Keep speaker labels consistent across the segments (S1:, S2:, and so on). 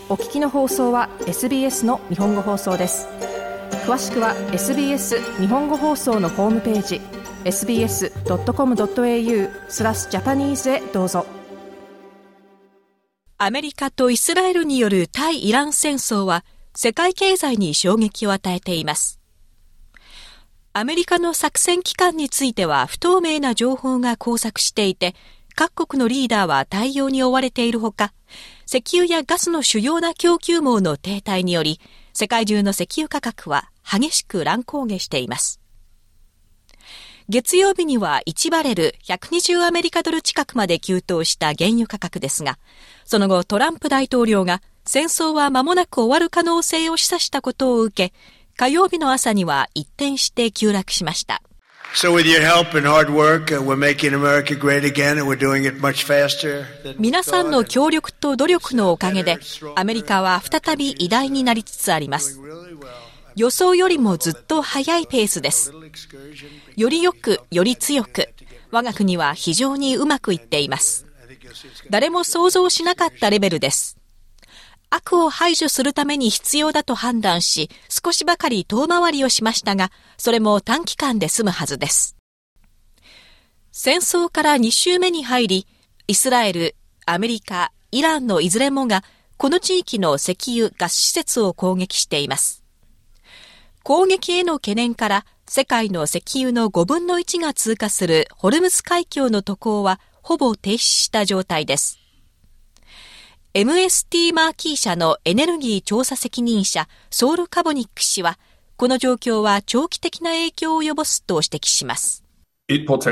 S1: お聞きの放送は SBS の日本語放送です。詳しくは SBS 日本語放送のホームページ sbs.com.au/Japanese へどうぞ。
S2: アメリカとイスラエルによる対イラン戦争は世界経済に衝撃を与えています。アメリカの作戦期間については不透明な情報が交錯していて、各国のリーダーは対応に追われているほか、石油やガスの主要な供給網の停滞により、世界中の石油価格は激しく乱高下しています。月曜日には1バレル120アメリカドル近くまで急騰した原油価格ですが、その後トランプ大統領が戦争は間もなく終わる可能性を示唆したことを受け、火曜日の朝には一転して急落しました。
S3: So with your help and hard work, we're making America great again and we're doing it much faster.
S2: 皆さんの協力と努力のおかげで、アメリカは再び偉大になりつつあります。予想よりもずっと速いペースです。よりよく、より強く、我が国は非常にうまくいっています。誰も想像しなかったレベルです。悪を排除するために必要だと判断し、少しばかり遠回りをしましたが、それも短期間で済むはずです。戦争から2週目に入り、イスラエル、アメリカ、イランのいずれもが、この地域の石油・ガス施設を攻撃しています。攻撃への懸念から、世界の石油の5分の1が通過するホルムズ海峡の渡航は、ほぼ停止した状態です。MST マーキー社のエネルギー調査責任者ソウル・カボニック氏は、この状況は長期的な影響を及ぼすと指摘します。こ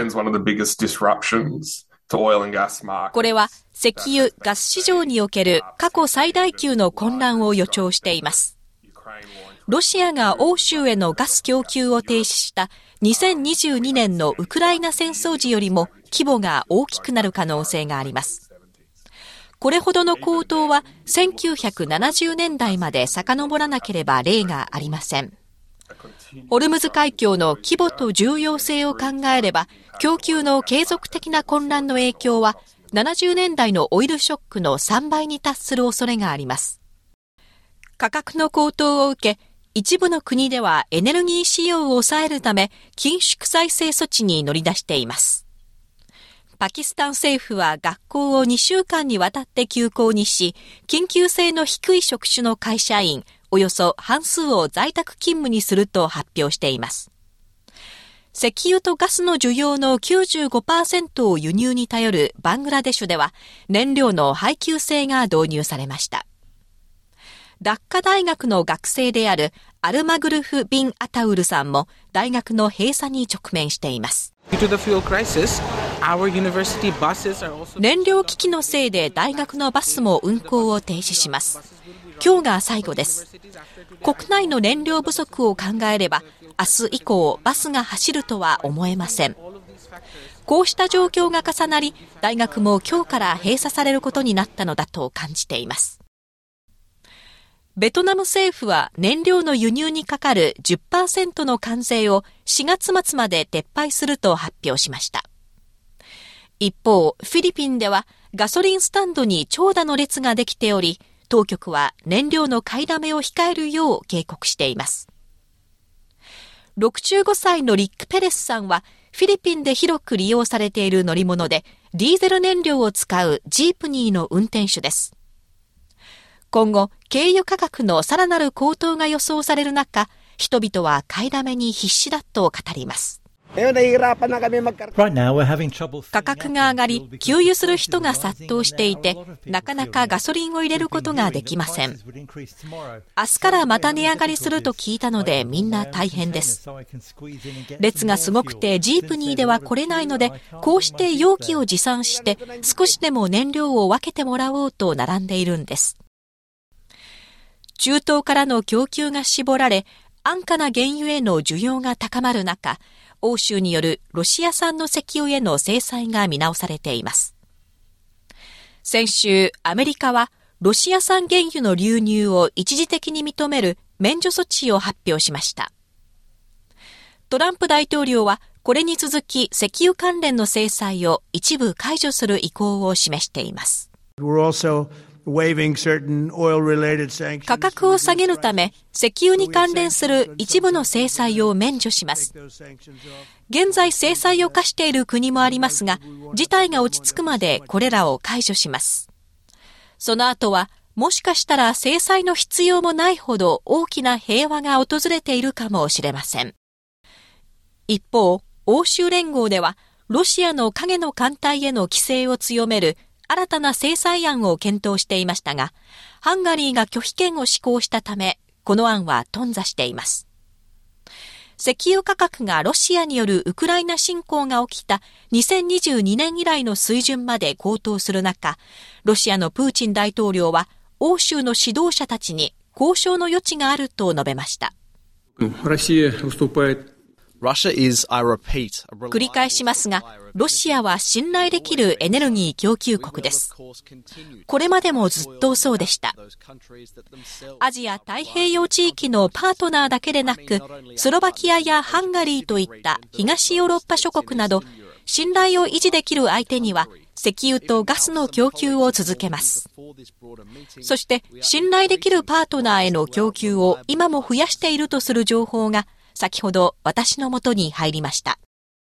S2: れは石油・ガス市場における過去最大級の混乱を予兆しています。ロシアが欧州へのガス供給を停止した2022年のウクライナ戦争時よりも規模が大きくなる可能性があります。これほどの高騰は1970年代まで遡らなければ例がありません。ホルムズ海峡の規模と重要性を考えれば、供給の継続的な混乱の影響は70年代のオイルショックの3倍に達する恐れがあります。価格の高騰を受け、一部の国ではエネルギー使用を抑えるため緊縮再生措置に乗り出しています。パキスタン政府は学校を2週間にわたって休校にし、緊急性の低い職種の会社員およそ半数を在宅勤務にすると発表しています。石油とガスの需要の 95% を輸入に頼るバングラデシュでは、燃料の配給制が導入されました。ダッカ大学の学生であるアルマグルフ・ビン・アタウルさんも大学の閉鎖に直面しています。燃料危機のせいで大学のバスも運行を停止します。今日が最後です。国内の燃料不足を考えれば、明日以降バスが走るとは思えません。こうした状況が重なり、大学も今日から閉鎖されることになったのだと感じています。ベトナム政府は燃料の輸入にかかる 10% の関税を4月末まで撤廃すると発表しました。一方、フィリピンではガソリンスタンドに長蛇の列ができており、当局は燃料の買いだめを控えるよう警告しています。65歳のリック・ペレスさんはフィリピンで広く利用されている乗り物で、ディーゼル燃料を使うジープニーの運転手です。今後、軽油価格のさらなる高騰が予想される中、人々は買いだめに必死だと語ります。価格が上がり、給油する人が殺到していて、なかなかガソリンを入れることができません。明日からまた値上がりすると聞いたので、みんな大変です。列がすごくてジープニーでは来れないので、こうして容器を持参して、少しでも燃料を分けてもらおうと並んでいるんです。中東からの供給が絞られ、安価な原油への需要が高まる中、欧州によるロシア産の石油への制裁が見直されています。先週、アメリカはロシア産原油の流入を一時的に認める免除措置を発表しました。トランプ大統領はこれに続き石油関連の制裁を一部解除する意向を示しています。 価格を下げるため、石油に関連する一部の制裁を免除します。現在制裁を科している国もありますが、事態が落ち着くまでこれらを解除します。その後は、もしかしたら制裁の必要もないほど大きな平和が訪れているかもしれません。一方、欧州連合では、ロシアの影の艦隊への規制を強める新たな制裁案を検討していましたが、ハンガリーが拒否権を施行したため、この案は頓挫しています。石油価格がロシアによるウクライナ侵攻が起きた2022年以来の水準まで高騰する中、ロシアのプーチン大統領は欧州の指導者たちに交渉の余地があると述べました。繰り返しますが、ロシアは信頼できるエネルギー供給国です。これまでもずっとそうでした。アジア太平洋地域のパートナーだけでなく、スロバキアやハンガリーといった東ヨーロッパ諸国など、信頼を維持できる相手には、石油とガスの供給を続けます。そして、信頼できるパートナーへの供給を今も増やしているとする情報が、先ほど私の元に入りました。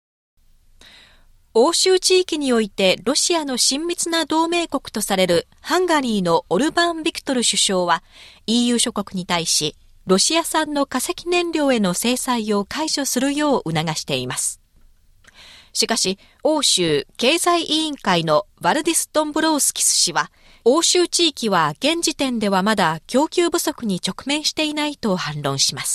S2: 欧州地域においてロシアの親密な同盟国とされるハンガリーのオルバーン・ビクトル首相は EU 諸国に対しロシア産の化石燃料への制裁を解除するよう促しています。しかし、欧州経済委員会のワルディス・ドンブロウスキス氏は、欧州地域は現時点ではまだ供給不足に直面していないと反論します。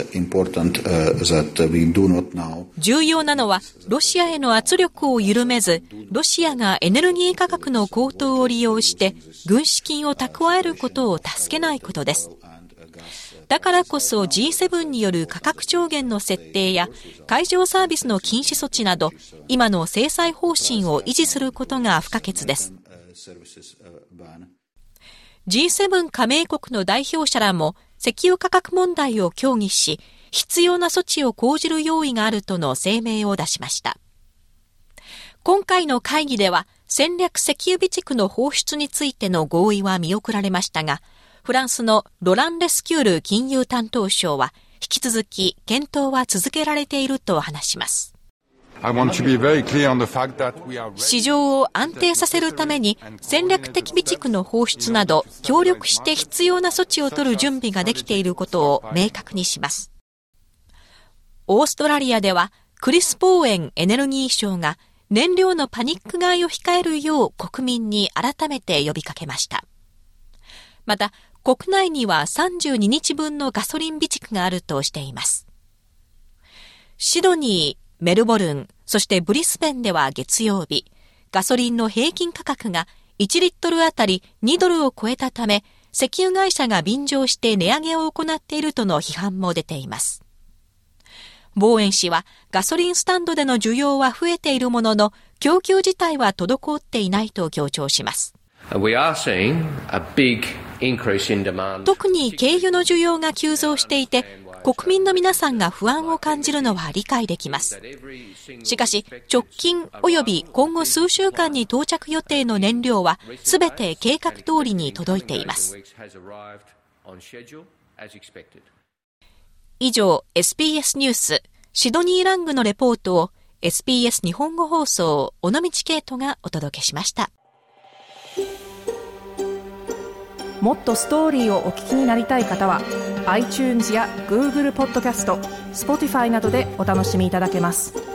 S2: 重要なのは、ロシアへの圧力を緩めず、ロシアがエネルギー価格の高騰を利用して、軍資金を蓄えることを助けないことです。だからこそ G7 による価格上限の設定や海上サービスの禁止措置など、今の制裁方針を維持することが不可欠です。G7 加盟国の代表者らも石油価格問題を協議し、必要な措置を講じる用意があるとの声明を出しました。今回の会議では戦略石油備蓄の放出についての合意は見送られましたが、フランスのロラン・レスキュール金融担当相は引き続き検討は続けられていると話します。市場を安定させるために戦略的備蓄の放出など協力して必要な措置を取る準備ができていることを明確にします。オーストラリアではクリス・ボーエンエネルギー相が燃料のパニック買いを控えるよう国民に改めて呼びかけました。また国内には32日分のガソリン備蓄があるとしています。シドニー、メルボルン、そしてブリスベンでは月曜日、ガソリンの平均価格が1リットルあたり2ドルを超えたため、石油会社が便乗して値上げを行っているとの批判も出ています。ボーエン氏はガソリンスタンドでの需要は増えているものの、供給自体は滞っていないと強調します。特に軽油の需要が急増していて、国民の皆さんが不安を感じるのは理解できます。しかし、直近及び今後数週間に到着予定の燃料はすべて計画通りに届いています。以上、SBS ニュースシドニー・ラングのレポートを SBS 日本語放送尾道圭人がお届けしました。
S1: もっとストーリーをお聞きになりたい方は iTunes や Google ポッドキャスト、Spotify などでお楽しみいただけます。